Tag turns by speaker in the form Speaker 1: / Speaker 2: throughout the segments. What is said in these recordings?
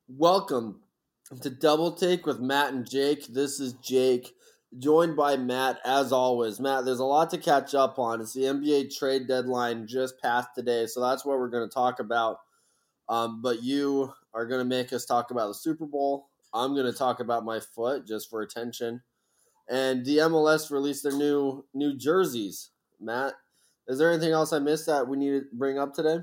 Speaker 1: Welcome to Double Take with Matt and Jake. This is Jake, joined by Matt as always. Matt, there's a lot to catch up on. It's the NBA trade deadline just passed today, so that's what we're going to talk about. But you are going to make us talk about the Super Bowl. I'm going to talk about my foot just for attention. And the MLS released their new jerseys. Matt, is there anything else I missed that we need to bring up today?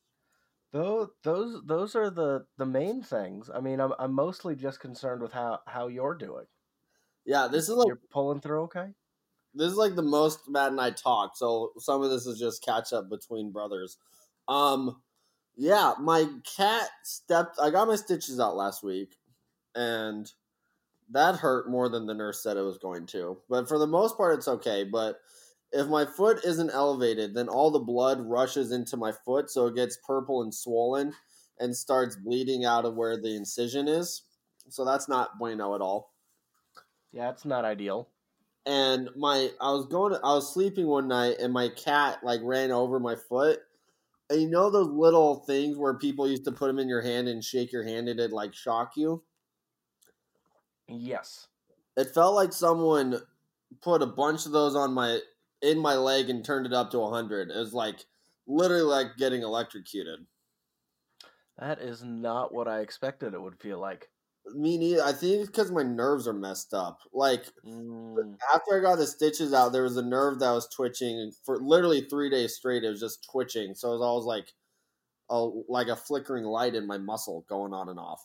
Speaker 2: Those are the main things. I mean, I'm mostly just concerned with how you're doing.
Speaker 1: Yeah,
Speaker 2: You're pulling through okay?
Speaker 1: this is like the most Matt and I talk, so some of this is just catch up between brothers. Um, yeah, my cat stepped. I got my stitches out last week, and that hurt more than the nurse said it was going to. But for the most part, it's okay. But if my foot isn't elevated, then all the blood rushes into my foot, so it gets purple and swollen and starts bleeding out of where the incision is. So that's not bueno at all.
Speaker 2: Yeah, it's not ideal.
Speaker 1: And I was sleeping one night and my cat like ran over my foot. And you know those little things where people used to put them in your hand and shake your hand and it'd like shock you?
Speaker 2: Yes.
Speaker 1: It felt like someone put a bunch of those on my leg and turned it up to 100. It was like literally like getting electrocuted.
Speaker 2: That is not what I expected it would feel like.
Speaker 1: Me neither. I think it's because my nerves are messed up. Like
Speaker 2: Mm,
Speaker 1: after I got the stitches out, there was a nerve that was twitching for literally 3 days straight. It was just twitching. So it was always like a flickering light in my muscle going on and off.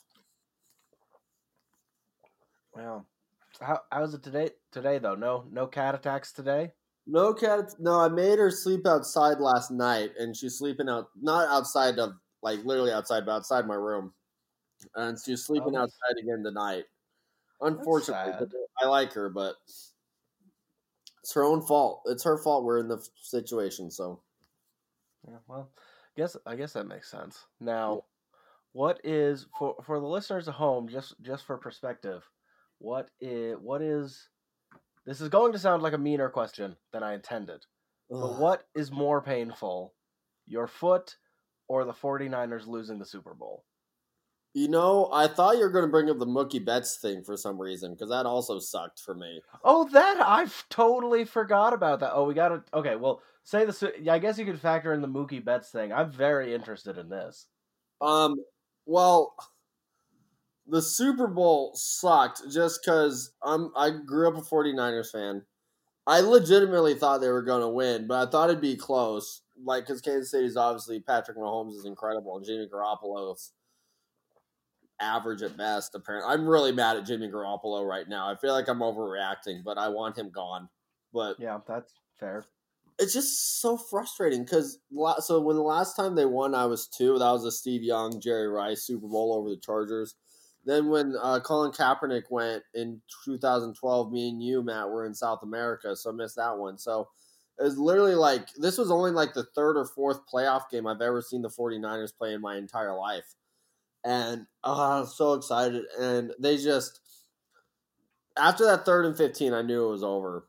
Speaker 2: well, how's it today? Today though, no cat attacks today.
Speaker 1: No cat. No, I made her sleep outside last night, and she's sleeping out not outside of like literally outside, but outside my room, and she's
Speaker 2: Oh,
Speaker 1: sleeping outside again tonight.
Speaker 2: that's
Speaker 1: Unfortunately,
Speaker 2: sad.
Speaker 1: I like her, but it's her own fault. It's her fault we're in the situation. So
Speaker 2: Yeah, well, I guess that makes sense.
Speaker 1: yeah.
Speaker 2: Now, what is for the listeners at home, just for perspective, what is this is going to sound like a meaner question than I intended. But
Speaker 1: Ugh.
Speaker 2: what is more painful, your foot or the 49ers losing the Super Bowl?
Speaker 1: You know, I thought you were going to bring up the Mookie Betts thing for some reason because that also sucked for me.
Speaker 2: Oh, that I've totally forgot about that. Oh, we got to okay. Well, say the yeah, I guess you could factor in the Mookie Betts thing. I'm very interested in this.
Speaker 1: Um, well, the Super Bowl sucked just because I grew up a 49ers fan. I legitimately thought they were going to win, but I thought it'd be close. Like, because Kansas City is obviously Patrick Mahomes is incredible, and Jimmy Garoppolo's average at best. Apparently, I'm really mad at Jimmy Garoppolo right now. I feel like I'm overreacting, but I want him gone. But
Speaker 2: Yeah, that's fair.
Speaker 1: it's just so frustrating because so when the last time they won, I was two. That was the Steve Young, Jerry Rice Super Bowl over the Chargers. Then when Colin Kaepernick went in 2012, me and you, Matt, were in South America, so I missed that one. So it was literally like this was only like the third or fourth playoff game I've ever seen the 49ers play in my entire life. And I was so excited. And they just, after that 3rd and 15, I knew it was over.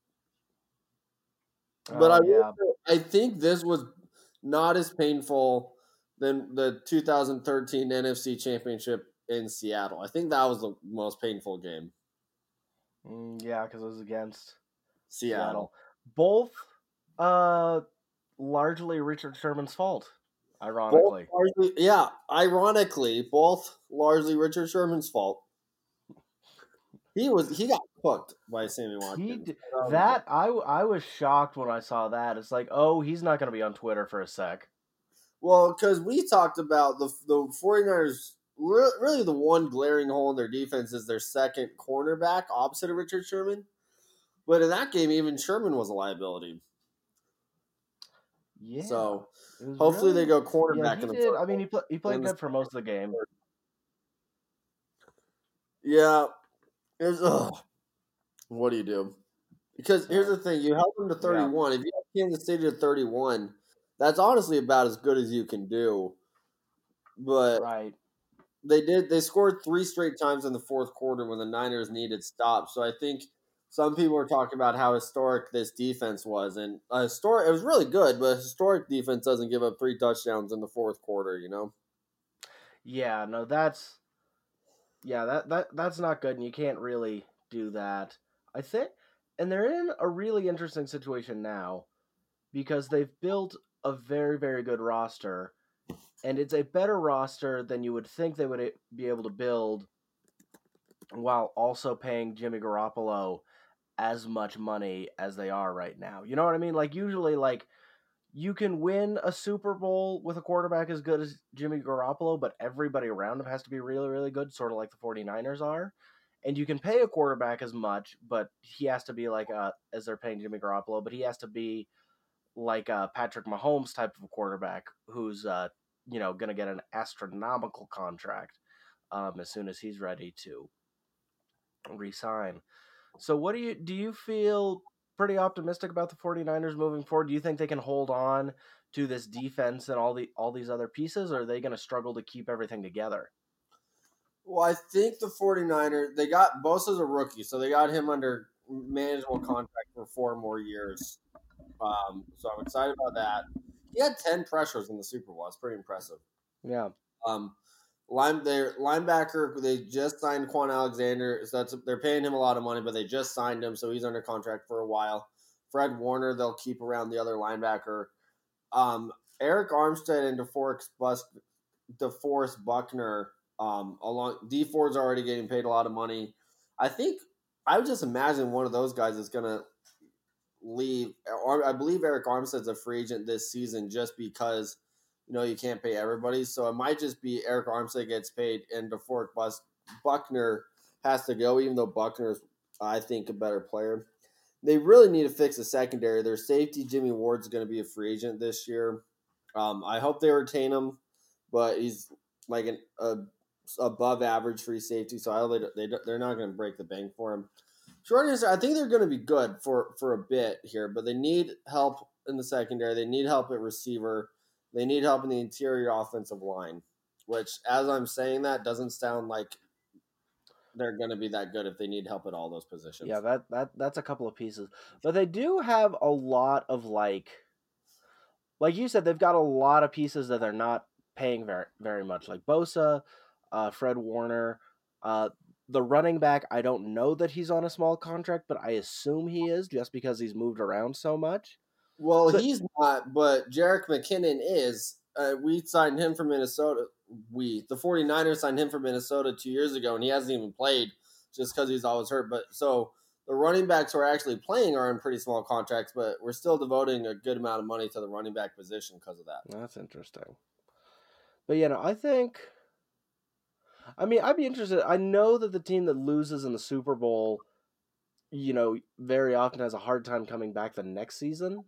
Speaker 1: But
Speaker 2: Oh yeah.
Speaker 1: I think this was not as painful than the 2013 NFC Championship in Seattle. I think that was the most painful game.
Speaker 2: Yeah, because it was against
Speaker 1: Seattle.
Speaker 2: Seattle. Both, uh, largely Richard Sherman's fault.
Speaker 1: Both
Speaker 2: Ironically,
Speaker 1: largely, yeah, ironically, both largely Richard Sherman's fault. He got cooked by Sammy Watkins.
Speaker 2: that I was shocked when I saw that. It's like, oh, he's not going to be on Twitter for a sec.
Speaker 1: Well, because we talked about the 49ers, really the one glaring hole in their defense is their second cornerback opposite of Richard Sherman. But in that game, even Sherman was a liability.
Speaker 2: Yeah,
Speaker 1: So
Speaker 2: it was
Speaker 1: hopefully they
Speaker 2: really.
Speaker 1: go
Speaker 2: Yeah,
Speaker 1: cornerback
Speaker 2: he
Speaker 1: in the
Speaker 2: did.
Speaker 1: first
Speaker 2: I mean, he
Speaker 1: and
Speaker 2: played
Speaker 1: then the
Speaker 2: good for most of the game.
Speaker 1: third. Yeah, it's, what do you do? Because here's
Speaker 2: So
Speaker 1: the thing: you held them to
Speaker 2: yeah,
Speaker 1: 31. If you have Kansas City to 31, that's honestly about as good as you can do. But
Speaker 2: right.
Speaker 1: they scored three straight times in the fourth quarter when the Niners needed stops. So I think some people are talking about how historic this defense was, and it was really good, but a historic defense doesn't give up 3 touchdowns in the fourth quarter. You know.
Speaker 2: Yeah, no, that's Yeah, that's not good, and you can't really do that. I think, and they're in a really interesting situation now because they've built a very, very good roster, and it's a better roster than you would think they would be able to build while also paying Jimmy Garoppolo as much money as they are right now. You know what I mean? Like usually like you can win a Super Bowl with a quarterback as good as Jimmy Garoppolo, but everybody around him has to be really, really good, sort of like the 49ers are. And you can pay a quarterback as much, but he has to be like as they're paying Jimmy Garoppolo, but he has to be like a Patrick Mahomes type of quarterback who's going to get an astronomical contract as soon as he's ready to resign. So what do you feel pretty optimistic about the 49ers moving forward? Do you think they can hold on to this defense and all these other pieces, or are they going to struggle to keep everything together?
Speaker 1: Well, I think the 49ers, they got Bosa's a rookie, so they got him under manageable contract for 4 more years. So I'm excited about that. He had 10 pressures in the Super Bowl. It's pretty impressive.
Speaker 2: Yeah.
Speaker 1: Um, their linebacker, they just signed Quan Alexander, so they're paying him a lot of money, but they just signed him, so he's under contract for a while. Fred Warner, they'll keep around the other linebacker. Eric Armstead and DeForest Buckner, along D Ford's already getting paid a lot of money. I think I would just imagine one of those guys is gonna leave. I believe Eric Armstead's a free agent this season just because you can't pay everybody. So it might just be Eric Armstead gets paid and DeForest Buckner has to go, even though Buckner's I think a better player. They really need to fix the secondary. Their safety Jimmy Ward's going to be a free agent this year. I hope they retain him, but he's like an above average free safety, so they're not going to break the bank for him. Short answer, I think they're going to be good for a bit here, but they need help in the secondary. They need help at receiver. They need help in the interior offensive line, which, as I'm saying that, doesn't sound like they're going to be that good if they need help at all those positions.
Speaker 2: Yeah, that's a couple of pieces. But they do have a lot of like you said, they've got a lot of pieces that they're not paying very very much, like Bosa, Fred Warner, the running back. I don't know that he's on a small contract, but I assume he is just because he's moved around so much.
Speaker 1: Well,
Speaker 2: So
Speaker 1: he's not, but Jerick McKinnon is. We signed him from Minnesota. The 49ers signed him from Minnesota 2 years ago, and he hasn't even played just because he's always hurt. But so the running backs who are actually playing are in pretty small contracts, but we're still devoting a good amount of money to the running back position because of that.
Speaker 2: that's interesting. But I'd be interested. I know that the team that loses in the Super Bowl, very often has a hard time coming back the next season.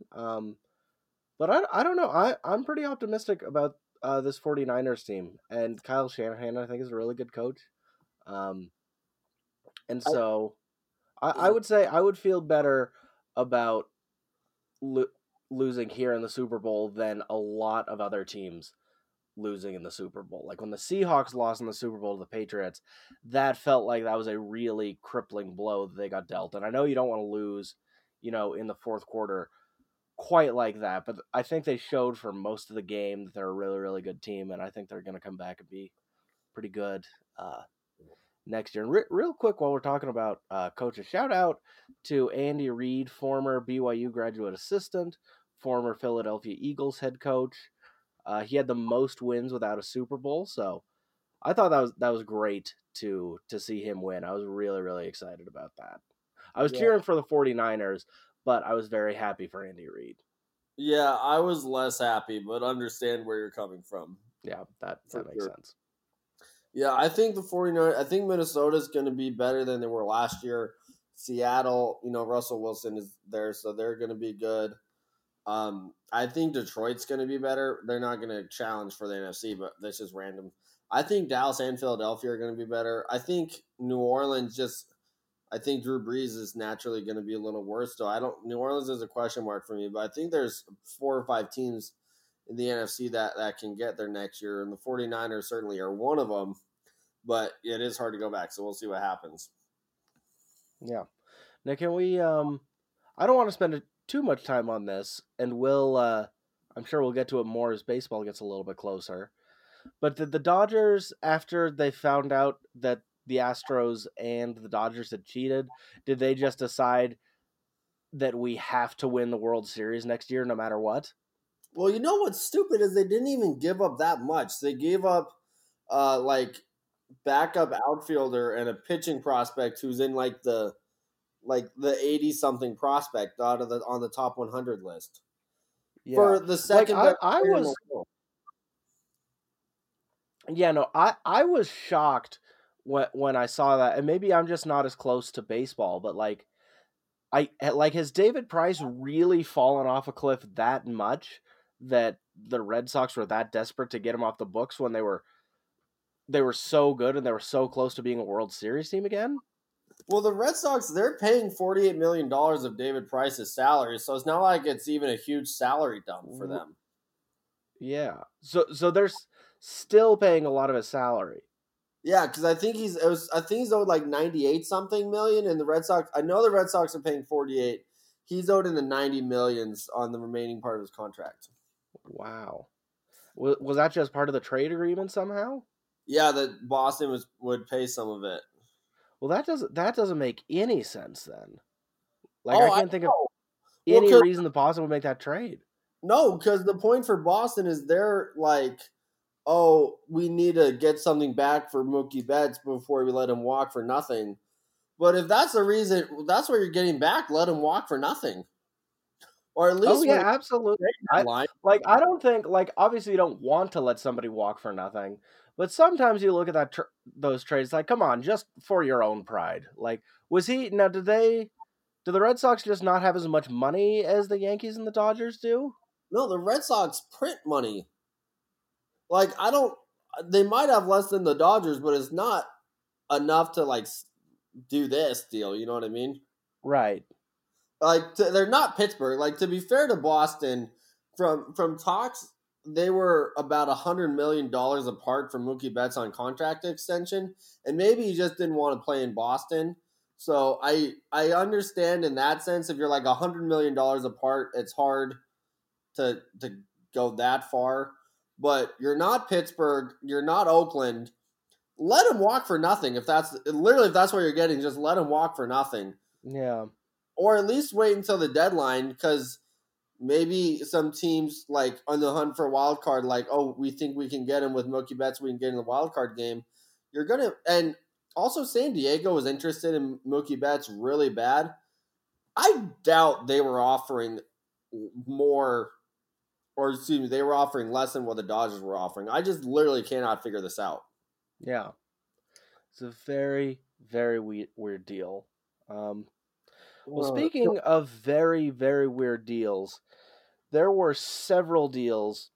Speaker 2: But I don't know. I'm pretty optimistic about this 49ers team. And Kyle Shanahan, I think, is a really good coach. Um, and
Speaker 1: I,
Speaker 2: so I would say I would feel better about lo- losing here in the Super Bowl than a lot of other teams losing in the Super Bowl. Like when the Seahawks lost in the Super Bowl to the Patriots, that felt like that was a really crippling blow that they got dealt. And I know you don't want to lose, in the fourth quarter quite like that, but I think they showed for most of the game that they're a really, really good team, and I think they're going to come back and be pretty good next year. And real quick, while we're talking about coaches, shout out to Andy Reid, former BYU graduate assistant, former Philadelphia Eagles head coach. He had the most wins without a Super Bowl, so I thought that was great to see him win. I was really, really excited about that. I was
Speaker 1: yeah,
Speaker 2: cheering for the 49ers, but I was very happy for Andy Reid.
Speaker 1: yeah, I was less happy, but understand where you're coming from.
Speaker 2: Yeah, that
Speaker 1: For
Speaker 2: makes
Speaker 1: sure.
Speaker 2: sense.
Speaker 1: Yeah, I think the 49ers, I think Minnesota's going to be better than they were last year. Seattle, Russell Wilson is there, so they're going to be good. I think Detroit's going to be better. They're not going to challenge for the NFC, but that's just random. I think Dallas and Philadelphia are going to be better. I think New Orleans I think Drew Brees is naturally going to be a little worse. So New Orleans is a question mark for me, but I think there's 4 or 5 teams in the NFC that can get there next year, and the 49ers certainly are one of them. But it is hard to go back, so we'll see what happens.
Speaker 2: Yeah. Now, can we? I don't want to spend too much time on this, and we'll. I'm sure we'll get to it more as baseball gets a little bit closer. But did the Dodgers, after they found out that the Astros and the Dodgers had cheated? Did they just decide that we have to win the World Series next year no matter what?
Speaker 1: Well, you know what's stupid is they didn't even give up that much. They gave up like backup outfielder and a pitching prospect who's in like the 80 something prospect out of the on the top 100 list for the
Speaker 2: Like
Speaker 1: second best
Speaker 2: I
Speaker 1: player in the
Speaker 2: was
Speaker 1: world.
Speaker 2: Yeah, no, I was shocked when I saw that, and maybe I'm just not as close to baseball, but like has David Price really fallen off a cliff that much that the Red Sox were that desperate to get him off the books when they were so good and they were so close to being a World Series team again?
Speaker 1: Well, the Red Sox, they're paying $48 million of David Price's salary, so it's not like it's even a huge salary dump for them.
Speaker 2: Yeah. So they're still paying a lot of his salary.
Speaker 1: Yeah, because I think he's owed like 98 something million, and the Red Sox. I know the Red Sox are paying 48. He's owed in the 90 millions on the remaining part of his contract.
Speaker 2: Wow. Was that just part of the trade agreement somehow?
Speaker 1: Yeah, that Boston would pay some of it.
Speaker 2: Well, that doesn't make any sense then. Like
Speaker 1: Oh,
Speaker 2: I can't think of
Speaker 1: well,
Speaker 2: any reason the Boston would make that trade.
Speaker 1: no, because the point for Boston is they're like, oh, we need to get something back for Mookie Betts before we let him walk for nothing. But if that's the reason, that's what you're getting back. Let him walk for nothing, or at least.
Speaker 2: Oh yeah, absolutely. I don't think obviously you don't want to let somebody walk for nothing, but sometimes you look at those trades like, come on, just for your own pride. Like, was he now? Do the Red Sox just not have as much money as the Yankees and the Dodgers do?
Speaker 1: No, the Red Sox print money. Like I don't. They might have less than the Dodgers, but it's not enough to like do this deal. You know what I mean?
Speaker 2: Right.
Speaker 1: Like they're not Pittsburgh. Like to be fair to Boston, from talks they were about $100 million apart from Mookie Betts on contract extension, and maybe he just didn't want to play in Boston. So I understand in that sense if you're like $100 million apart, it's hard to go that far. But you're not Pittsburgh, you're not Oakland. Let him walk for nothing. If that's what you're getting, just let him walk for nothing.
Speaker 2: Yeah.
Speaker 1: Or at least wait until the deadline, because maybe some teams like on the hunt for a wild card, like, oh, we think we can get him with Mookie Betts, we can get in the wild card game. You're gonna, and also San Diego was interested in Mookie Betts really bad. I doubt they were offering more, or excuse me, they were offering less than what the Dodgers were offering. I just literally cannot figure this out.
Speaker 2: Yeah. It's a very, very weird deal. Well, speaking of very, very weird deals, there were several deals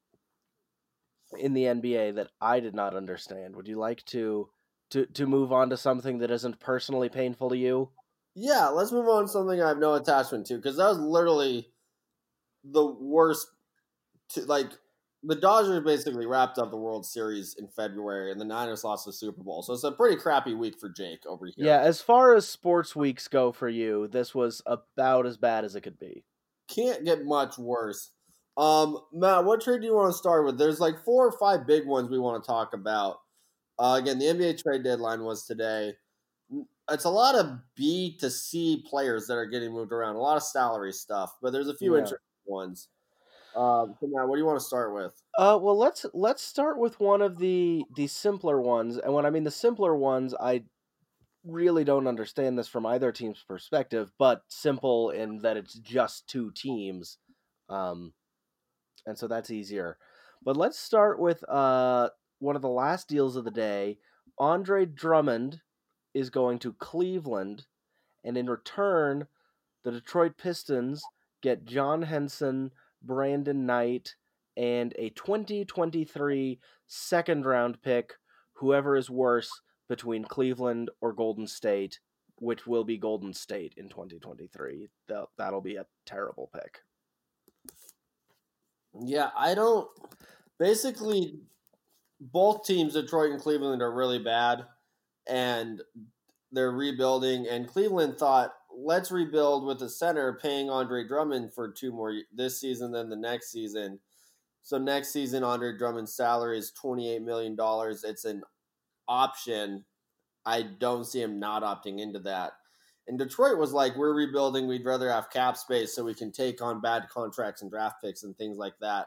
Speaker 2: in the NBA that I did not understand. Would you like to move on to something that isn't personally painful to you?
Speaker 1: Yeah, let's move on to something I have no attachment to, because that was literally the worst. Like the Dodgers basically wrapped up the World Series in February, and the Niners lost the Super Bowl. So it's a pretty crappy week for Jake over here.
Speaker 2: Yeah, as far as sports weeks go for you, this was about as bad as it could be.
Speaker 1: Can't get much worse. Matt, what trade do you want to start with? There's like 4 or 5 big ones we want to talk about. Again, the NBA trade deadline was today. It's a lot of B to C players that are getting moved around, a lot of salary stuff, but there's a few interesting ones. So Matt, what do you want to start with?
Speaker 2: Well, let's start with one of the simpler ones, and when I mean the simpler ones, I really don't understand this from either team's perspective, but simple in that it's just 2 teams, and so that's easier. But let's start with one of the last deals of the day. Andre Drummond is going to Cleveland, and in return, the Detroit Pistons get John Henson, Brandon Knight, and a 2023 second round pick, whoever is worse between Cleveland or Golden State, which will be Golden State in 2023. That'll be a terrible pick.
Speaker 1: Yeah, I don't. Basically, both teams, Detroit and Cleveland, are really bad, and they're rebuilding. And Cleveland thought, let's rebuild with a center, paying Andre Drummond for 2 more this season, then the next season. So next season, Andre Drummond's salary is $28 million. It's an option, I don't see him not opting into that. And Detroit was like, we're rebuilding. We'd rather have cap space so we can take on bad contracts and draft picks and things like that.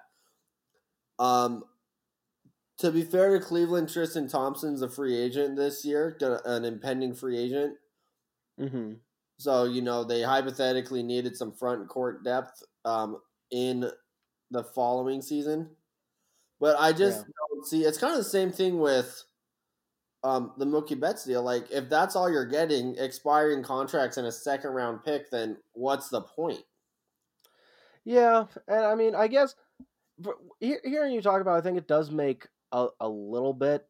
Speaker 1: To be fair to Cleveland, Tristan Thompson's a free agent this year, an impending free agent.
Speaker 2: Mm-hmm.
Speaker 1: So, they hypothetically needed some front court depth in the following season. But I just don't see, it's kind of the same thing with the Mookie Betts deal. Like, if that's all you're getting, expiring contracts and a second round pick, then what's the point?
Speaker 2: Yeah, and I mean, I guess hearing you talk about it, I think it does make a little bit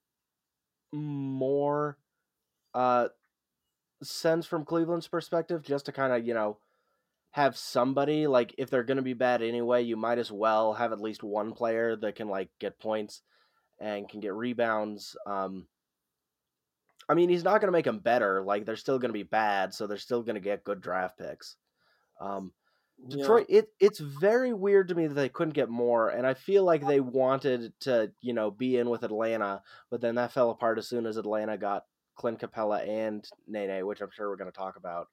Speaker 2: more sense from Cleveland's perspective, just to kind of, have somebody, like, if they're going to be bad anyway, you might as well have at least one player that can, like, get points and can get rebounds. I mean, he's not going to make them better. Like, they're still going to be bad, so they're still going to get good draft picks. Detroit, it's very weird to me that they couldn't get more, and I feel like they wanted to, be in with Atlanta, but then that fell apart as soon as Atlanta got Clint Capella and Nene, which I'm sure we're going to talk about.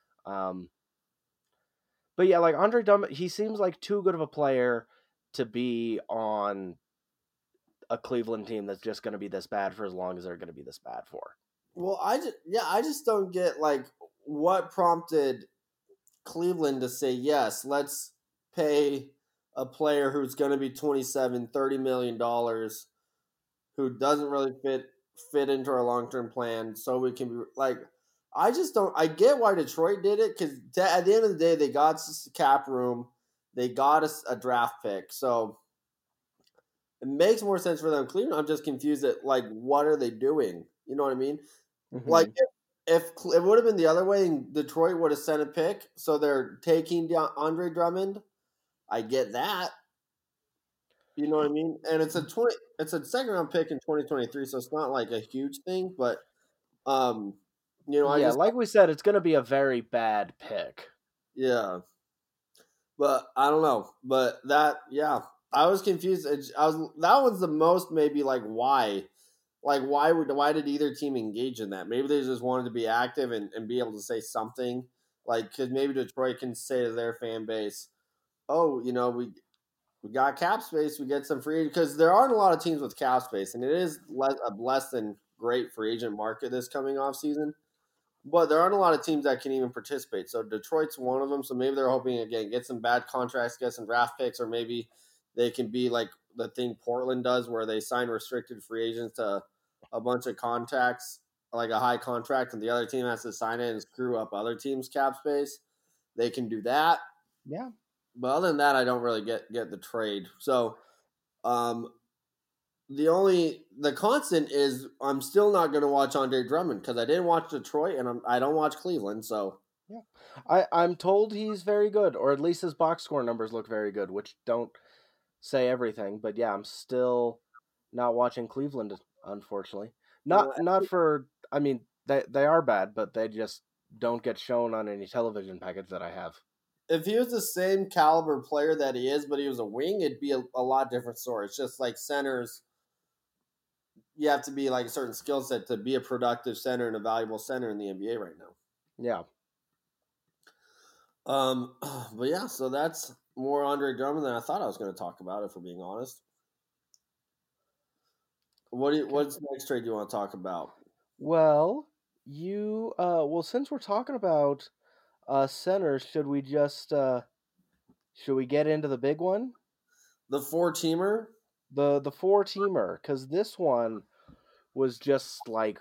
Speaker 2: But yeah, like Andre Drummond, he seems like too good of a player to be on a Cleveland team that's just going to be this bad for as long as they're going to be this bad for.
Speaker 1: Well, I just don't get, like, what prompted Cleveland to say, yes, let's pay a player who's going to be $27, $30 million, who doesn't really fit into our long-term plan, so we can be, like, I just don't, I get why Detroit did it, because at the end of the day, they got cap room, they got a draft pick, so it makes more sense for them. Cleveland, I'm just confused at, like, what are they doing? You know what I mean?
Speaker 2: Mm-hmm.
Speaker 1: Like, if it would have been the other way and Detroit would have sent a pick, so they're taking Andre Drummond, I get that. You know what I mean? And it's a second round pick in 2023, so it's not like a huge thing, but I
Speaker 2: yeah,
Speaker 1: just,
Speaker 2: like we said, it's going to be a very bad pick.
Speaker 1: yeah. But I don't know. But I was confused. That was the most, maybe, like, why. Like, why did either team engage in that? Maybe they just wanted to be active and be able to say something. Like, because maybe Detroit can say to their fan base, oh, we got cap space, we get some free agent. Because there aren't a lot of teams with cap space, and it is a less than great free agent market this coming off season. But there aren't a lot of teams that can even participate. So Detroit's one of them. So maybe they're hoping, again, get some bad contracts, get some draft picks, or maybe they can be like the thing Portland does where they sign restricted free agents to a bunch of contacts, like a high contract, and the other team has to sign it and screw up other teams' cap space. They can do that.
Speaker 2: Yeah.
Speaker 1: But other than that, I don't really get the trade. So the constant is I'm still not going to watch Andre Drummond because I didn't watch Detroit and I don't watch Cleveland. So
Speaker 2: yeah, I'm told he's very good, or at least his box score numbers look very good, which don't say everything. But yeah, I'm still not watching Cleveland, unfortunately. Not for, I mean, they are bad, but they just don't get shown on any television package that I have.
Speaker 1: If he was the same caliber player that he is, but he was a wing, it'd be a lot different story. It's just like centers. You have to be like a certain skill set to be a productive center and a valuable center in the NBA right now.
Speaker 2: Yeah.
Speaker 1: But yeah, so that's more Andre Drummond than I thought I was going to talk about, if we're being honest. What's the next trade you want to talk about?
Speaker 2: Well, since we're talking about centers, should we get into the big one?
Speaker 1: The 4-teamer?
Speaker 2: The 4-teamer, because this one was just like,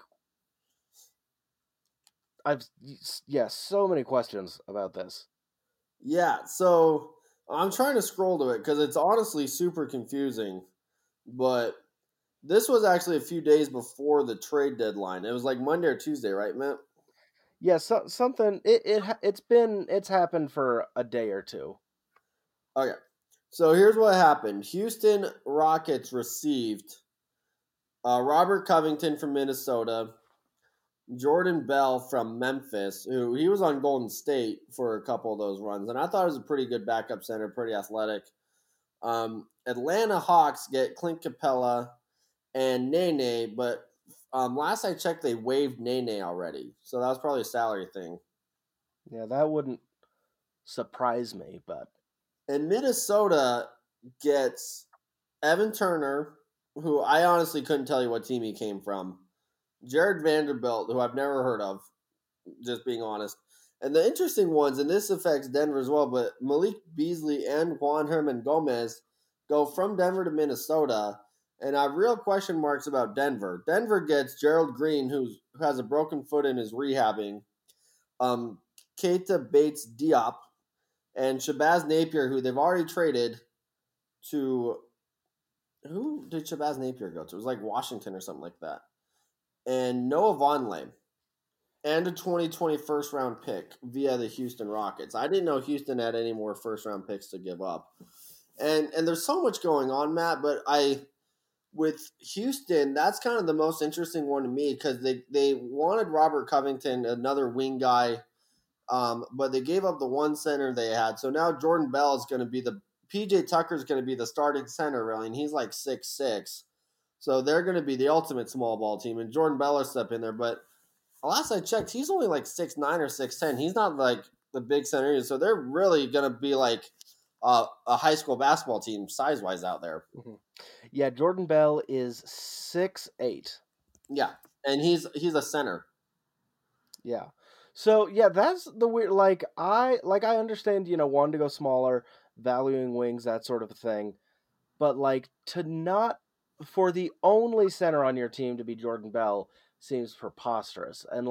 Speaker 2: so many questions about this.
Speaker 1: Yeah, so I'm trying to scroll to it because it's honestly super confusing, but this was actually a few days before the trade deadline. It was like Monday or Tuesday, right, Matt?
Speaker 2: Yeah, something. It's happened for a day or two.
Speaker 1: Okay, so here's what happened. Houston Rockets received Robert Covington from Minnesota, Jordan Bell from Memphis, who he was on Golden State for a couple of those runs, and I thought it was a pretty good backup center, pretty athletic. Atlanta Hawks get Clint Capella and Nene, but Last I checked, they waived Nene already, so that was probably a salary thing.
Speaker 2: Yeah, that wouldn't surprise me, but
Speaker 1: And Minnesota gets Evan Turner, who I honestly couldn't tell you what team he came from. Jared Vanderbilt, who I've never heard of, just being honest. And the interesting ones, and this affects Denver as well, but Malik Beasley and Juan Herman Gomez go from Denver to Minnesota. And I have real question marks about Denver. Denver gets Gerald Green, who has a broken foot and is rehabbing. Keita Bates Diop and Shabazz Napier, who they've already traded to. Who did Shabazz Napier go to? It was like Washington or something like that. And Noah Vonleh and a 2020 first round pick via the Houston Rockets. I didn't know Houston had any more first round picks to give up. And there's so much going on, Matt, but with Houston, that's kind of the most interesting one to me because they wanted Robert Covington, another wing guy, but they gave up the one center they had. So now Jordan Bell is going to be PJ Tucker is going to be the starting center, really, and he's like 6'6". So they're going to be the ultimate small ball team, and Jordan Bell will step in there. But last I checked, he's only like 6'9" or 6'10". He's not like the big center, so they're really going to be like a high school basketball team size-wise out there.
Speaker 2: Mm-hmm. Yeah, Jordan Bell is 6'8".
Speaker 1: Yeah, and he's a center.
Speaker 2: Yeah. So yeah, that's the weird. I understand, wanting to go smaller, valuing wings, that sort of thing, but to not for the only center on your team to be Jordan Bell seems preposterous. And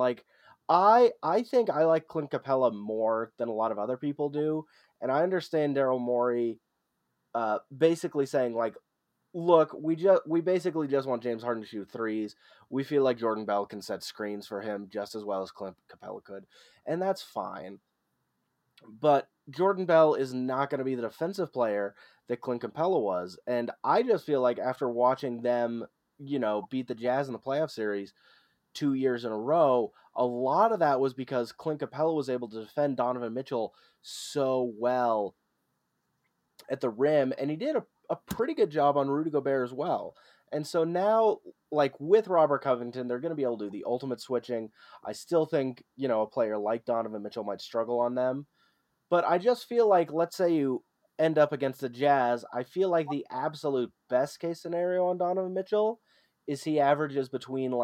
Speaker 2: I think I like Clint Capella more than a lot of other people do, and I understand Daryl Morey, basically saying look, we basically just want James Harden to shoot threes. We feel like Jordan Bell can set screens for him just as well as Clint Capella could, and that's fine. But Jordan Bell is not going to be the defensive player that Clint Capella was, and I just feel like after watching them, beat the Jazz in the playoff series 2 years in a row, a lot of that was because Clint Capella was able to defend Donovan Mitchell so well at the rim, and he did a pretty good job on Rudy Gobert as well. And so now, with Robert Covington, they're going to be able to do the ultimate switching. I still think, a player like Donovan Mitchell might struggle on them. But I just feel like, let's say you end up against the Jazz, I feel like the absolute best case scenario on Donovan Mitchell is he averages between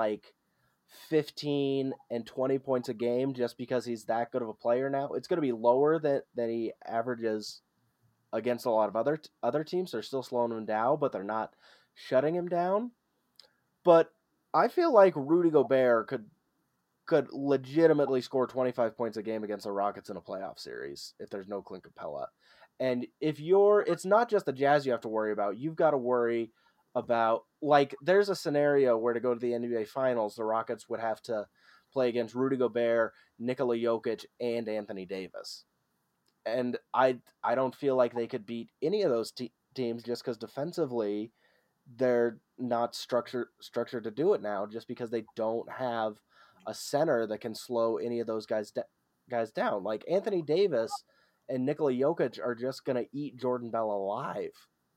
Speaker 2: 15 and 20 points a game just because he's that good of a player now. It's going to be lower than he averages against a lot of other teams. They're still slowing him down, but they're not shutting him down. But I feel like Rudy Gobert could legitimately score 25 points a game against the Rockets in a playoff series if there's no Clint Capella. And it's not just the Jazz you have to worry about. You've got to worry about, there's a scenario where to go to the NBA Finals, the Rockets would have to play against Rudy Gobert, Nikola Jokic, and Anthony Davis. And I don't feel like they could beat any of those teams just because defensively they're not structured to do it now, just because they don't have a center that can slow any of those guys down. Like Anthony Davis and Nikola Jokic are just going to eat Jordan Bell alive.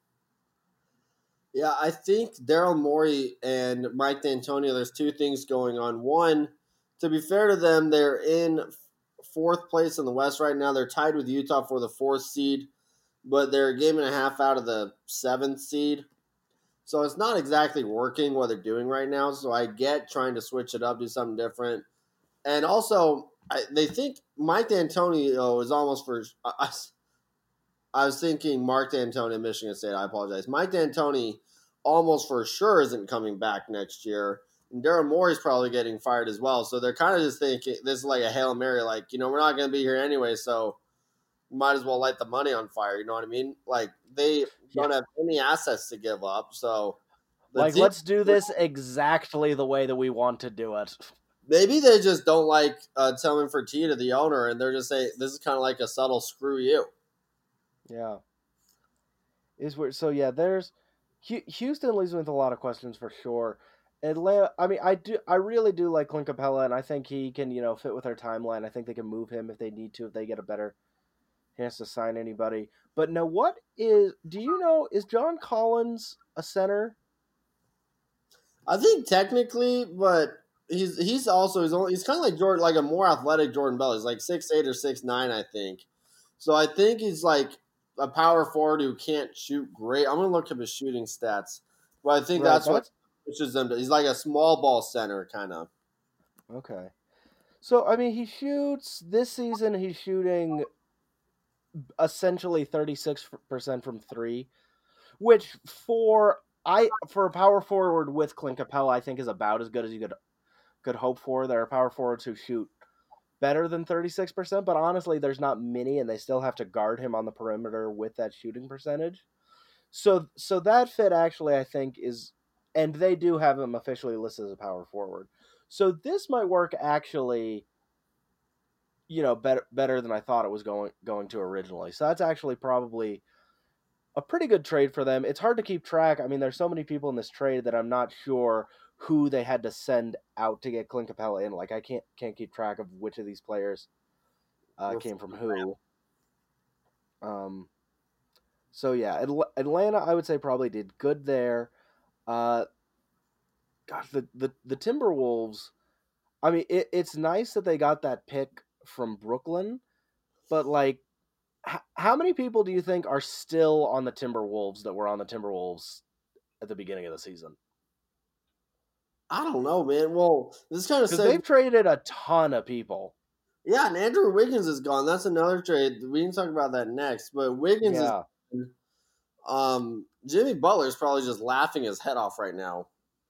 Speaker 1: Yeah, I think Daryl Morey and Mike D'Antonio, there's two things going on. One, to be fair to them, they're in fourth place in the West right now. They're tied with Utah for the fourth seed, but they're a game and a half out of the seventh seed. So it's not exactly working what they're doing right now. So I get trying to switch it up, do something different. And also, they think Mike D'Antonio is almost for I was thinking Mark D'Antoni, Michigan State. I apologize. Mike D'Antoni almost for sure isn't coming back next year. And Daryl Morey's probably getting fired as well. So they're kind of just thinking this is like a Hail Mary, we're not going to be here anyway, so might as well light the money on fire. You know what I mean? They don't have any assets to give up. So
Speaker 2: let's do this exactly the way that we want to do it.
Speaker 1: Maybe they just don't like Tillman Fertitta, the owner, and they're just saying this is kind of like a subtle screw you.
Speaker 2: Yeah. Is weird. So yeah, there's Houston leaves me with a lot of questions for sure. Atlanta, I really do like Clint Capella, and I think he can, fit with their timeline. I think they can move him if they need to, if they get a better chance to sign anybody. But now, is John Collins a center?
Speaker 1: I think technically, but he's kind of like Jordan, like a more athletic Jordan Bell. He's like 6'8" or 6'9", I think. So I think he's like a power forward who can't shoot great. I'm gonna look up his shooting stats, but I think
Speaker 2: Right,
Speaker 1: that's what
Speaker 2: that's
Speaker 1: pushes him. He's like a small ball center kind of.
Speaker 2: okay. So I mean, he shoots this season. He's shooting essentially 36% from three, which for a power forward with Clint Capella, I think is about as good as you could hope for. There are power forwards who shoot better than 36%, but honestly, there's not many, and they still have to guard him on the perimeter with that shooting percentage. So that fit actually, I think, is, and they do have him officially listed as a power forward. So this might work actually, better than I thought it was going to originally. So that's actually probably a pretty good trade for them. It's hard to keep track. I mean, there's so many people in this trade that I'm not sure who they had to send out to get Clint Capella in. Like I can't keep track of which of these players came from who. Um, so yeah, Atlanta I would say probably did good there. Uh, gosh, the Timberwolves. I mean, it's nice that they got that pick from Brooklyn, but like, how many people do you think are still on the Timberwolves that were on the Timberwolves at the beginning of the season?
Speaker 1: I don't know, man. Well, this kind of
Speaker 2: Because
Speaker 1: said,
Speaker 2: they've traded a ton of people.
Speaker 1: yeah, and Andrew Wiggins is gone. That's another trade. We can talk about that next. But Wiggins is,
Speaker 2: Yeah.
Speaker 1: Jimmy Butler's probably just laughing his head off right now.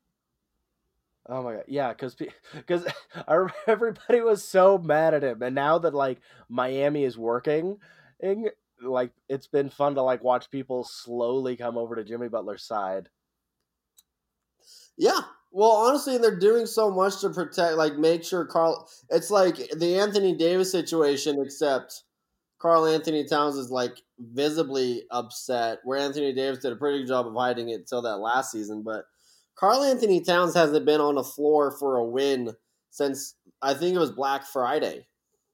Speaker 2: Oh my god. Yeah, because everybody was so mad at him, and now that like Miami is working, like it's been fun to like watch people slowly come over to Jimmy Butler's side.
Speaker 1: Yeah. Well, honestly, they're doing so much to protect, like, make sure Carl. It's like the Anthony Davis situation, except Carl Anthony Towns is like visibly upset, where Anthony Davis did a pretty good job of hiding it until that last season. But Carl Anthony Towns hasn't been on the floor for a win since I think it was Black Friday.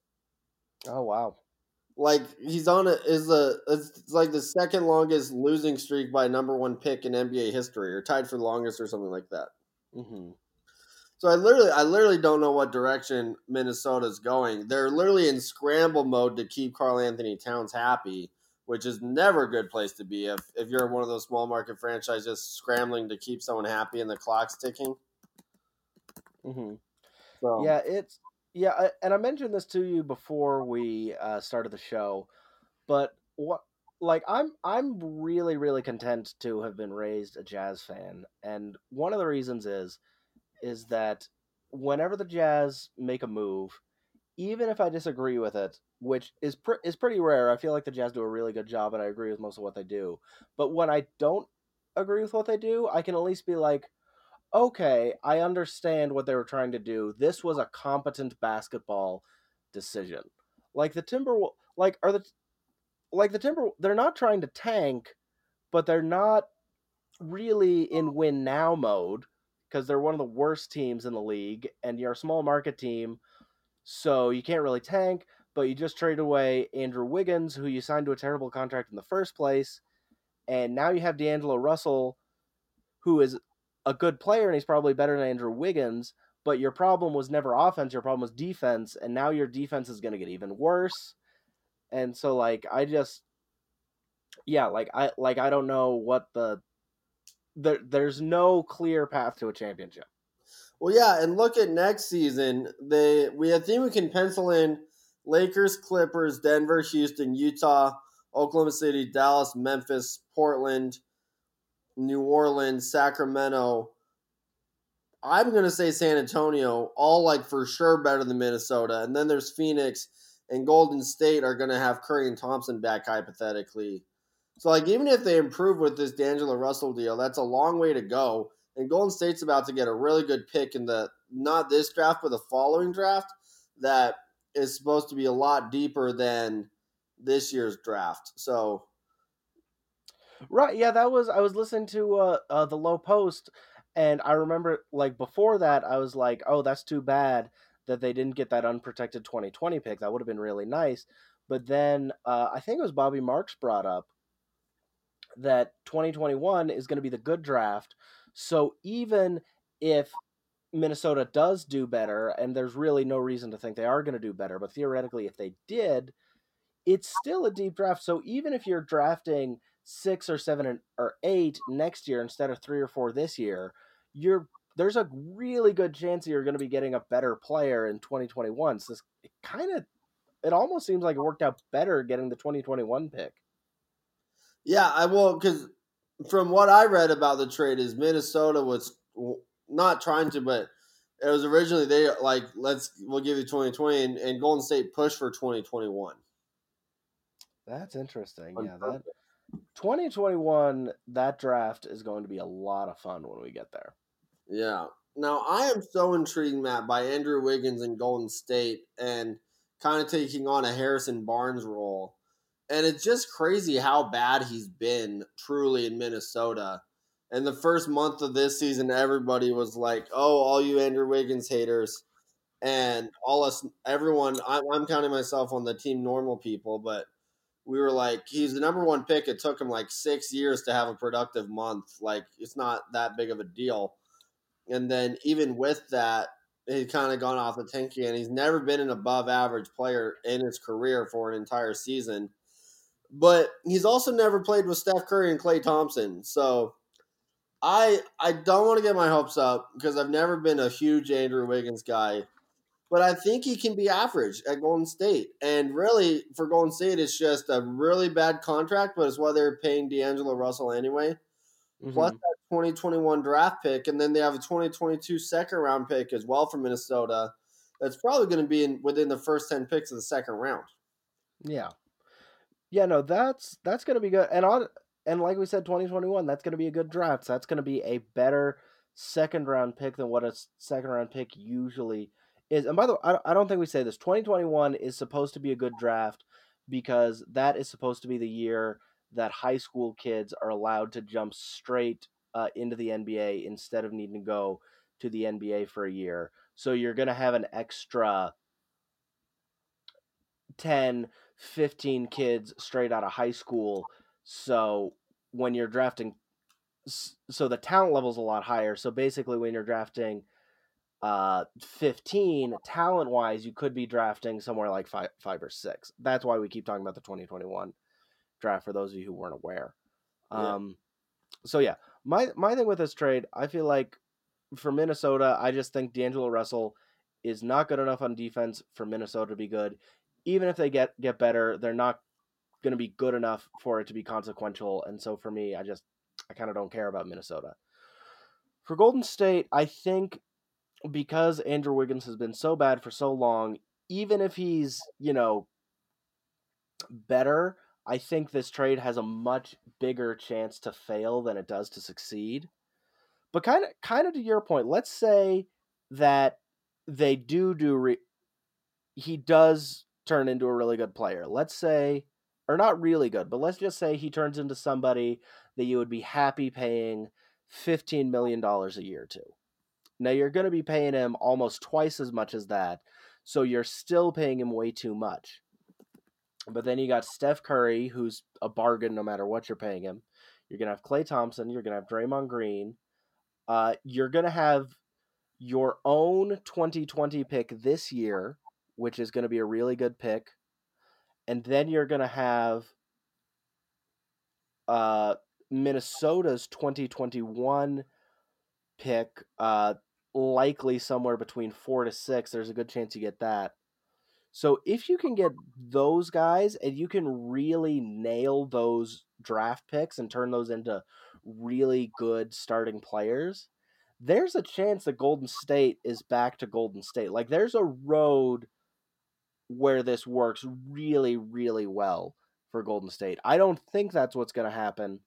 Speaker 2: Oh wow.
Speaker 1: Like he's on a is a it's like the second longest losing streak by number one pick in NBA history, or tied for the longest, or something like that.
Speaker 2: Hmm.
Speaker 1: So I literally don't know what direction Minnesota's going. They're literally in scramble mode to keep Carl Anthony Towns happy, which is never a good place to be if you're one of those small market franchises scrambling to keep someone happy and the clock's ticking.
Speaker 2: Hmm.
Speaker 1: So
Speaker 2: Yeah, and I mentioned this to you before we started the show, but what like I'm really really content to have been raised a Jazz fan, and one of the reasons is that whenever the Jazz make a move, even if I disagree with it, which is pretty rare, I feel like the Jazz do a really good job, and I agree with most of what they do. But when I don't agree with what they do, I can at least be like, okay, I understand what they were trying to do. This was a competent basketball decision. Like the Timberwolves, like the Timber, they're not trying to tank, but they're not really in win now mode because they're one of the worst teams in the league, and you're a small market team, so you can't really tank. But you just traded away Andrew Wiggins, who you signed to a terrible contract in the first place, and now you have D'Angelo Russell, who is a good player and he's probably better than Andrew Wiggins. But your problem was never offense; your problem was defense, and now your defense is going to get even worse. And so, like, I don't know what there's no clear path to a championship.
Speaker 1: well, yeah, and look at next season. I think we can pencil in Lakers, Clippers, Denver, Houston, Utah, Oklahoma City, Dallas, Memphis, Portland, New Orleans, Sacramento. I'm gonna say San Antonio, all like for sure better than Minnesota, and then there's Phoenix and Golden State are gonna have Curry and Thompson back hypothetically. So like even if they improve with this D'Angelo Russell deal, that's a long way to go. And Golden State's about to get a really good pick in the not this draft but the following draft that is supposed to be a lot deeper than this year's draft. So
Speaker 2: Right? Yeah, that was I was listening to the Low Post, and I remember like before that I was like, oh, that's too bad that they didn't get that unprotected 2020 pick. That would have been really nice. But then I think it was Bobby Marks brought up that 2021 is going to be the good draft. So even if Minnesota does do better, and there's really no reason to think they are going to do better, but theoretically, if they did, it's still a deep draft. So even if you're drafting 6 or 7 or 8 next year instead of 3 or 4 this year, there's a really good chance that you're going to be getting a better player in 2021. So it almost seems like it worked out better getting the 2021 pick.
Speaker 1: Yeah, I will, because from what I read about the trade is Minnesota was not trying to, but it was originally they like, we'll give you 2020, and Golden State pushed for 2021.
Speaker 2: That's interesting. Yeah, that 2021, that draft is going to be a lot of fun when we get there.
Speaker 1: Yeah. Now, I am so intrigued, Matt, by Andrew Wiggins in Golden State and kind of taking on a Harrison Barnes role. And it's just crazy how bad he's been truly in Minnesota. And the first month of this season, everybody was like, oh, all you Andrew Wiggins haters. And everyone, I'm counting myself on the team normal people, but we were like, he's the number one pick. It took him like 6 years to have a productive month. Like, it's not that big of a deal. And then even with that, he's kind of gone off the tanky, and he's never been an above average player in his career for an entire season. But he's also never played with Steph Curry and Klay Thompson. So I don't want to get my hopes up because I've never been a huge Andrew Wiggins guy. But I think he can be average at Golden State. And really, for Golden State, it's just a really bad contract, but it's why they're paying D'Angelo Russell anyway.
Speaker 2: Mm-hmm.
Speaker 1: Plus that 2021 draft pick, and then they have a 2022 second-round pick as well from Minnesota. That's probably going to be within the first 10 picks of the second round.
Speaker 2: Yeah. Yeah, no, that's going to be good. And like we said, 2021, that's going to be a good draft. So that's going to be a better second-round pick than what a second-round pick usually is. And by the way, I don't think we say this. 2021 is supposed to be a good draft because that is supposed to be the year that high school kids are allowed to jump straight into the NBA instead of needing to go to the NBA for a year. So you're going to have an extra 10, 15 kids straight out of high school. So when you're drafting, so the talent level's a lot higher. So basically, when you're drafting 15 talent wise, you could be drafting somewhere like five or six. That's why we keep talking about the 2021 draft for those of you who weren't aware.
Speaker 1: Yeah.
Speaker 2: So yeah, my thing with this trade, I feel like for Minnesota, I just think D'Angelo Russell is not good enough on defense for Minnesota to be good. Even if they get better, they're not going to be good enough for it to be consequential. And so for me, I kind of don't care about Minnesota. For Golden State, I think because Andrew Wiggins has been so bad for so long, even if he's, better, I think this trade has a much bigger chance to fail than it does to succeed. But kind of to your point, let's say that they he does turn into a really good player. Let's say, or not really good, but let's just say he turns into somebody that you would be happy paying $15 million a year to. Now you're going to be paying him almost twice as much as that, so you're still paying him way too much. But then you got Steph Curry, who's a bargain no matter what you're paying him. You're going to have Klay Thompson. You're going to have Draymond Green. You're going to have your own 2020 pick this year, which is going to be a really good pick. And then you're going to have Minnesota's 2021 pick, likely somewhere between 4 to 6. There's a good chance you get that. So if you can get those guys and you can really nail those draft picks and turn those into really good starting players, there's a chance that Golden State is back to Golden State. Like, there's a road where this works really, really well for Golden State. I don't think that's what's going to happen,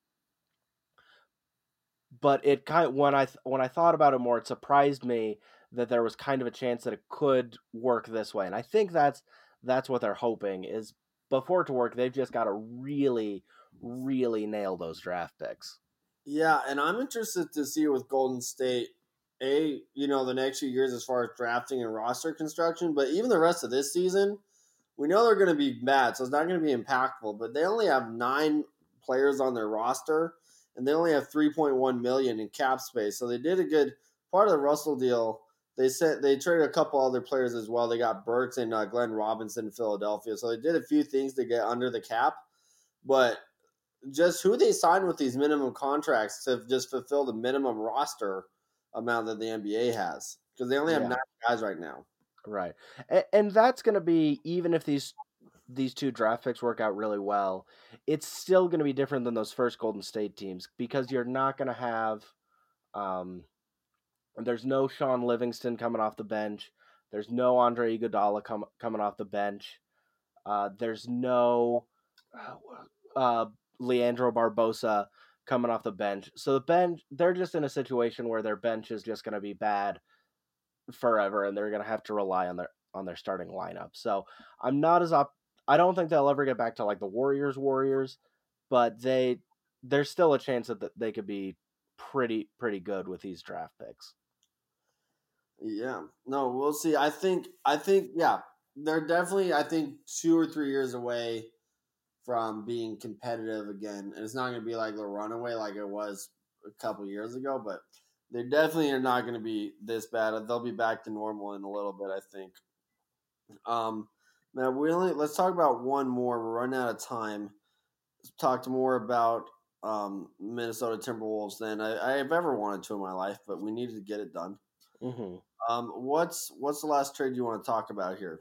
Speaker 2: but it kind of, when I thought about it more, it surprised me that there was kind of a chance that it could work this way. And I think that's what they're hoping is before it to work, they've just got to really, really nail those draft picks.
Speaker 1: Yeah, and I'm interested to see with Golden State, the next few years as far as drafting and roster construction, but even the rest of this season, we know they're going to be bad, so it's not going to be impactful, but they only have 9 players on their roster, and they only have $3.1 million in cap space, so they did a good part of the Russell deal, they traded a couple other players as well. They got Burks and Glenn Robinson in Philadelphia, so they did a few things to get under the cap. But just who they signed with these minimum contracts to just fulfill the minimum roster amount that the NBA has, because they only have 9 guys right now.
Speaker 2: Right, and that's going to be, even if these 2 draft picks work out really well, it's still going to be different than those first Golden State teams, because you're not going to have, there's no Sean Livingston coming off the bench. There's no Andre Iguodala coming off the bench. There's no Leandro Barbosa coming off the bench. So the bench, they're just in a situation where their bench is just going to be bad forever, and they're going to have to rely on their starting lineup. So I'm not as I don't think they'll ever get back to like the Warriors, but there's still a chance that they could be pretty good with these draft picks.
Speaker 1: Yeah, no, we'll see. I think, yeah, they're definitely, I think, 2 or 3 years away from being competitive again, and it's not going to be like the runaway like it was a couple years ago, but they definitely are not going to be this bad. They'll be back to normal in a little bit, I think. Now let's talk about one more. We're running out of time. Let's talk more about Minnesota Timberwolves than I've ever wanted to in my life, but we needed to get it done.
Speaker 2: Mm-hmm.
Speaker 1: What's the last trade you want to talk about here?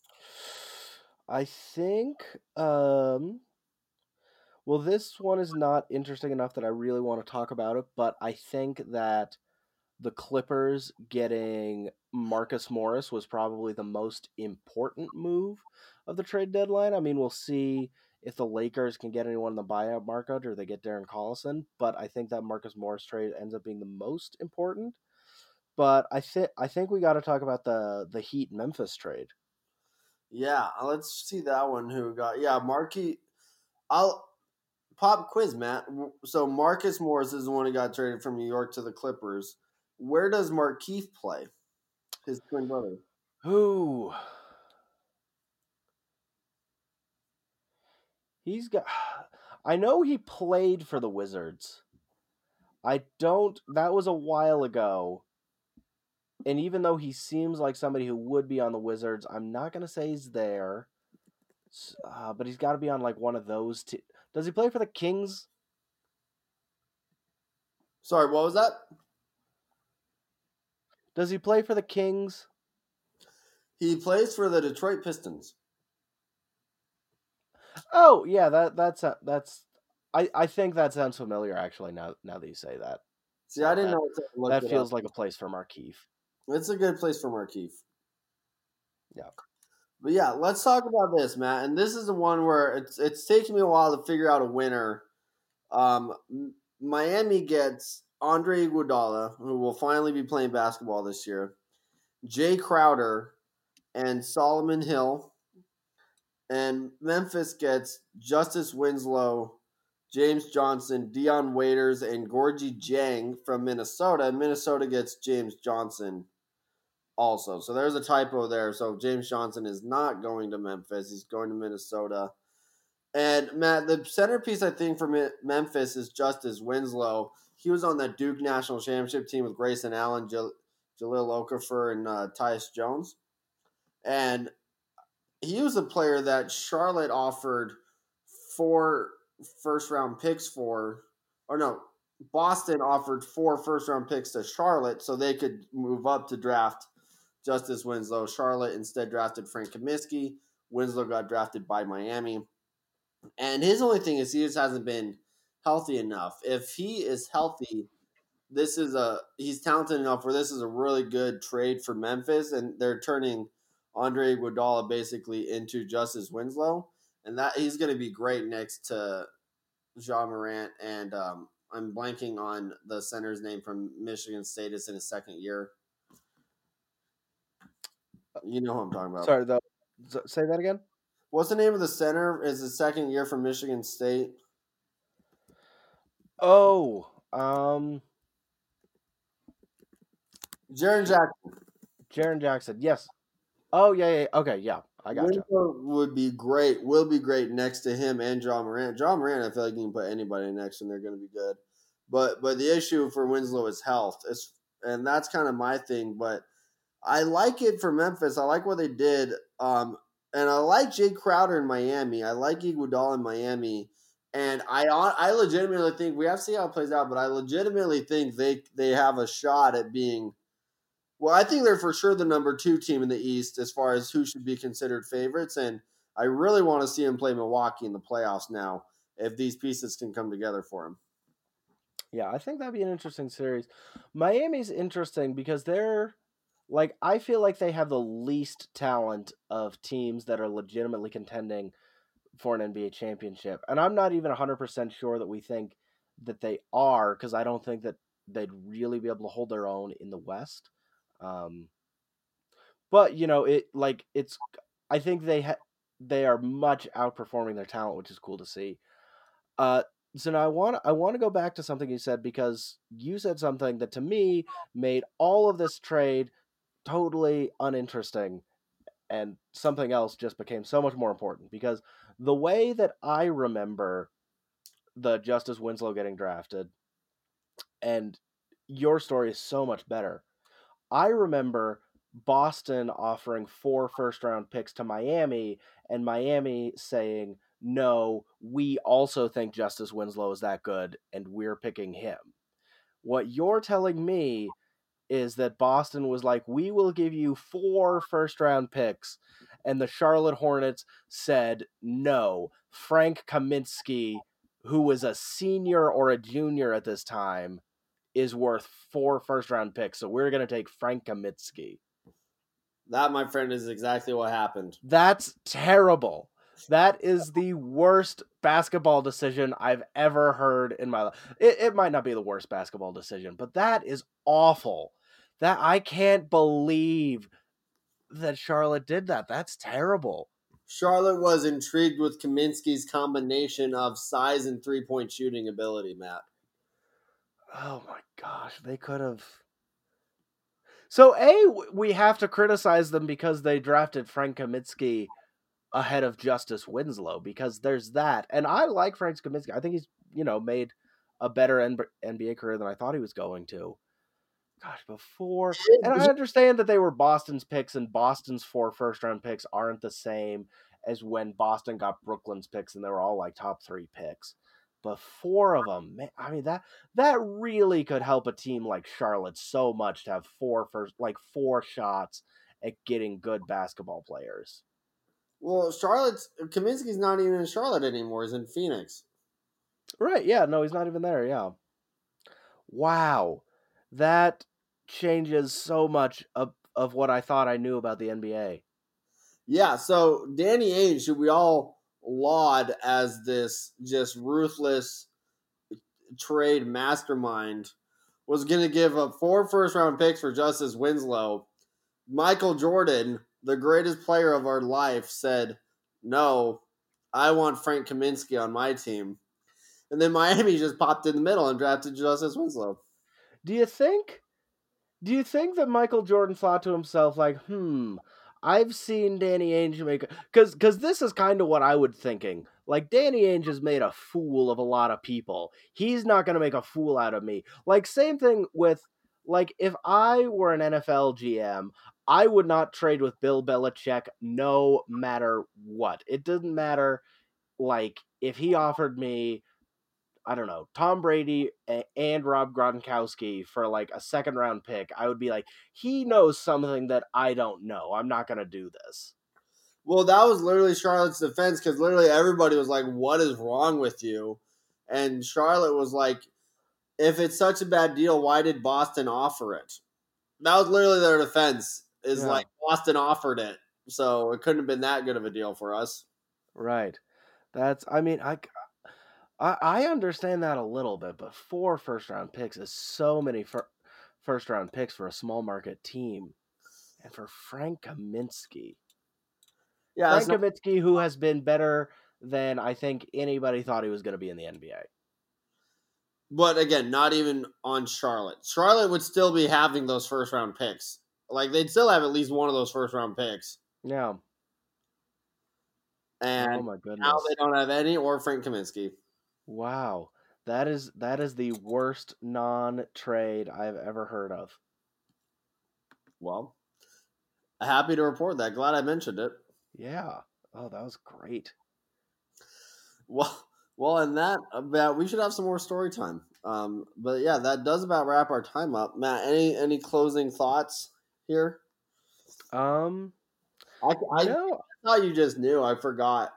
Speaker 2: I think, well, this one is not interesting enough that I really want to talk about it, but I think that the Clippers getting Marcus Morris was probably the most important move of the trade deadline. I mean, we'll see if the Lakers can get anyone in the buyout market or they get Darren Collison, but I think that Marcus Morris trade ends up being the most important. But I think we got to talk about the Heat Memphis trade.
Speaker 1: Yeah, let's see that one. Who got? Yeah, Markieff. I'll pop quiz, Matt. So Marcus Morris is the one who got traded from New York to the Clippers. Where does Markieff play? His twin brother.
Speaker 2: Who? He's got. I know he played for the Wizards. That was a while ago. And even though he seems like somebody who would be on the Wizards, I'm not going to say he's there. But he's got to be on like one of those two. Does he play for the Kings?
Speaker 1: Sorry, what was that?
Speaker 2: Does he play for the Kings?
Speaker 1: He plays for the Detroit Pistons.
Speaker 2: Oh, yeah, that's I think that sounds familiar actually now that you say that.
Speaker 1: See, I didn't know
Speaker 2: that feels like a place for Markieff.
Speaker 1: It's a good place for Markieff.
Speaker 2: Yeah.
Speaker 1: But yeah, let's talk about this, Matt. And this is the one where it's taking me a while to figure out a winner. Miami gets Andre Iguodala, who will finally be playing basketball this year, Jay Crowder, and Solomon Hill. And Memphis gets Justice Winslow, James Johnson, Dion Waiters, and Gorgie Jang from Minnesota. And Minnesota gets James Johnson also. So there's a typo there. So James Johnson is not going to Memphis. He's going to Minnesota. And Matt, the centerpiece, I think, for Memphis is Justice Winslow. He was on that Duke National Championship team with Grayson Allen, Jahlil Okafor, and Tyus Jones. And he was a player that Charlotte offered 4 first-round picks for. Or no, Boston offered 4 first-round picks to Charlotte so they could move up to draft Justice Winslow. Charlotte instead drafted Frank Kaminsky. Winslow got drafted by Miami. And his only thing is he just hasn't been healthy enough. If he is healthy, he's talented enough where this is a really good trade for Memphis, and they're turning Andre Iguodala basically into Justice Winslow, and that he's going to be great next to Ja Morant, and I'm blanking on the center's name from Michigan State. It's in his second year. You know who I'm talking about.
Speaker 2: Sorry, say that again.
Speaker 1: What's the name of the center? Is the second year from Michigan State?
Speaker 2: Oh,
Speaker 1: Jaren Jackson.
Speaker 2: Jaren Jackson, yes. Oh, yeah. Okay, yeah, I got you.
Speaker 1: Would be great. Will be great next to him and Ja Morant. Ja Morant, I feel like you can put anybody next and they're going to be good. But the issue for Winslow is health. and that's kind of my thing. But I like it for Memphis. I like what they did, and I like Jay Crowder in Miami. I like Iguodala in Miami, and I legitimately think we have to see how it plays out. But I legitimately think they have a shot at being. Well, I think they're for sure the number 2 team in the East as far as who should be considered favorites, and I really want to see them play Milwaukee in the playoffs now if these pieces can come together for them.
Speaker 2: Yeah, I think that'd be an interesting series. Miami's interesting because they're like I feel like they have the least talent of teams that are legitimately contending for an NBA championship. And I'm not even 100% sure that we think that they are because I don't think that they'd really be able to hold their own in the West. Um, but I think they are much outperforming their talent, which is cool to see. Uh, so now I want to go back to something you said because you said something that to me made all of this trade totally uninteresting, and something else just became so much more important because the way that I remember the Justice Winslow getting drafted and your story is so much better. I remember Boston offering 4 first round picks to Miami and Miami saying, "No, we also think Justice Winslow is that good and we're picking him." What you're telling me is that Boston was like, "We will give you 4 first round picks." And the Charlotte Hornets said, "No, Frank Kaminsky, who was a senior or a junior at this time, is worth 4 first round picks. So we're going to take Frank Kaminsky."
Speaker 1: That, my friend, is exactly what happened.
Speaker 2: That's terrible. That is the worst basketball decision I've ever heard in my life. It might not be the worst basketball decision, but that is awful. That I can't believe that Charlotte did that. That's terrible.
Speaker 1: Charlotte was intrigued with Kaminsky's combination of size and 3-point shooting ability, Matt.
Speaker 2: Oh my gosh, they could have. So we have to criticize them because they drafted Frank Kaminsky ahead of Justice Winslow because there's that. And I like Frank Kaminsky. I think he's, made a better NBA career than I thought he was going to. Gosh, before. And I understand that they were Boston's picks, and Boston's 4 first round picks aren't the same as when Boston got Brooklyn's picks and they were all like top 3 picks. But 4 of them, man, I mean that really could help a team like Charlotte so much to have 4 shots at getting good basketball players.
Speaker 1: Well, Kaminsky's not even in Charlotte anymore. He's in Phoenix.
Speaker 2: Right, yeah, no, he's not even there, yeah. Wow. That changes so much of what I thought I knew about the NBA.
Speaker 1: Yeah, so Danny Ainge, who we all laud as this just ruthless trade mastermind, was going to give up 4 first round picks for Justice Winslow. Michael Jordan, the greatest player of our life, said, "No, I want Frank Kaminsky on my team." And then Miami just popped in the middle and drafted Justice Winslow.
Speaker 2: Do you think that Michael Jordan thought to himself like, I've seen Danny Ainge make because this is kind of what I would thinking. Like Danny Ainge has made a fool of a lot of people. He's not going to make a fool out of me. Like same thing with like if I were an NFL GM, I would not trade with Bill Belichick no matter what. It doesn't matter like if he offered me I don't know, Tom Brady and Rob Gronkowski for like a second round pick, I would be like, he knows something that I don't know. I'm not going to do this.
Speaker 1: Well, that was literally Charlotte's defense because literally everybody was like, "What is wrong with you?" And Charlotte was like, "If it's such a bad deal, why did Boston offer it?" That was literally their defense. Is
Speaker 2: Yeah.
Speaker 1: like Boston offered it, so it couldn't have been that good of a deal for us.
Speaker 2: Right. I mean, I understand that a little bit, but 4 first round picks is so many first round picks for a small market team. And for Frank Kaminsky.
Speaker 1: Yeah,
Speaker 2: Frank Kaminsky, who has been better than I think anybody thought he was going to be in the NBA.
Speaker 1: But again, not even on Charlotte. Charlotte would still be having those first round picks. Like they'd still have at least one of those first round picks.
Speaker 2: Yeah.
Speaker 1: And
Speaker 2: Oh my
Speaker 1: now
Speaker 2: goodness.
Speaker 1: they don't have any or Frank Kaminsky.
Speaker 2: Wow. That is the worst non-trade I've ever heard of.
Speaker 1: Well, happy to report that. Glad I mentioned it.
Speaker 2: Yeah. Oh, that was great.
Speaker 1: Well, and that about we should have some more story time. But yeah, that does about wrap our time up. Matt, any closing thoughts here?
Speaker 2: Um,
Speaker 1: I
Speaker 2: no,
Speaker 1: thought you just knew. I forgot.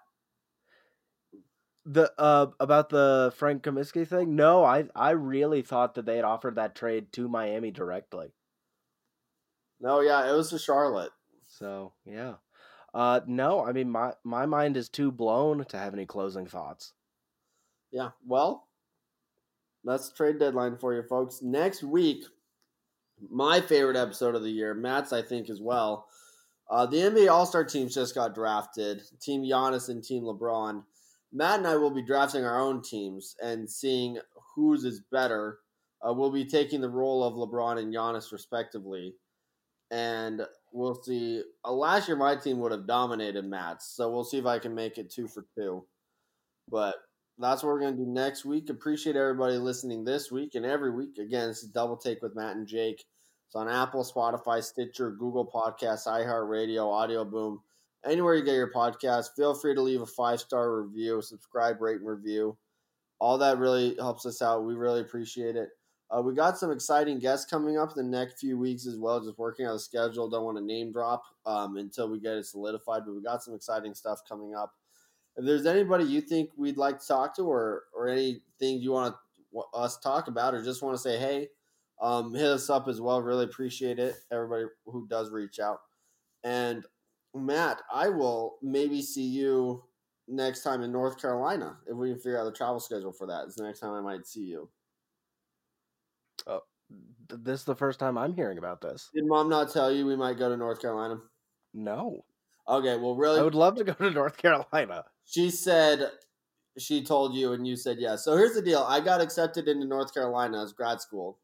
Speaker 2: the about the Frank Kaminsky thing. No, I really thought that they had offered that trade to Miami directly.
Speaker 1: No, yeah, it was to Charlotte.
Speaker 2: So yeah. No, I mean my mind is too blown to have any closing thoughts.
Speaker 1: Yeah, well, that's the trade deadline for you folks. Next week, my favorite episode of the year, Matt's I think as well. The NBA All Star teams just got drafted. Team Giannis and Team LeBron. Matt and I will be drafting our own teams and seeing whose is better. We'll be taking the role of LeBron and Giannis respectively, and we'll see. Last year, my team would have dominated Matt's, so we'll see if I can make it 2 for 2. But that's what we're going to do next week. Appreciate everybody listening this week and every week. Again, this is Double Take with Matt and Jake. It's on Apple, Spotify, Stitcher, Google Podcasts, iHeartRadio, Audio Boom. Anywhere you get your podcast, feel free to leave a 5-star review, subscribe, rate, and review. All that really helps us out. We really appreciate it. We got some exciting guests coming up in the next few weeks as well. Just working on the schedule. Don't want to name drop until we get it solidified, but we got some exciting stuff coming up. If there's anybody you think we'd like to talk to, or anything you want us to talk about, or just want to say hey, hit us up as well. Really appreciate it. Everybody who does reach out. And Matt, I will maybe see you next time in North Carolina if we can figure out the travel schedule for that. It's the next time I might see you.
Speaker 2: Oh, this is the first time I'm hearing about this.
Speaker 1: Did Mom not tell you we might go to North Carolina?
Speaker 2: No.
Speaker 1: Okay, well, really,
Speaker 2: I would love to go to North Carolina.
Speaker 1: she said she told you and you said yes. So here's the deal. I got accepted into North Carolina as grad school.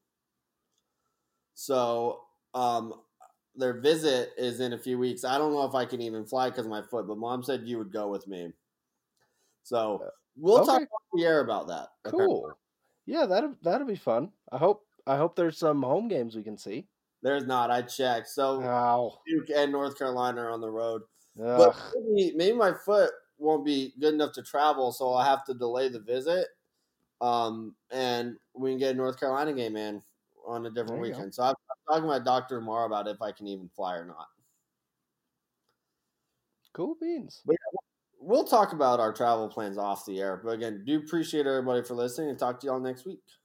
Speaker 1: So their visit is in a few weeks. I don't know if I can even fly because of my foot, but Mom said you would go with me. So we'll talk
Speaker 2: Okay.
Speaker 1: off the air about that.
Speaker 2: Cool. Yeah, that'll be fun. I hope there's some home games we can see.
Speaker 1: There's not. I checked. So
Speaker 2: Ow.
Speaker 1: Duke and North Carolina are on the road.
Speaker 2: Ugh.
Speaker 1: But maybe my foot won't be good enough to travel, so I'll have to delay the visit. And we can get a North Carolina game in on a different
Speaker 2: There you
Speaker 1: weekend. So I'm talking to my doctor tomorrow about if I can even fly or not.
Speaker 2: Cool beans.
Speaker 1: But yeah, we'll talk about our travel plans off the air. But again, do appreciate everybody for listening and talk to y'all next week.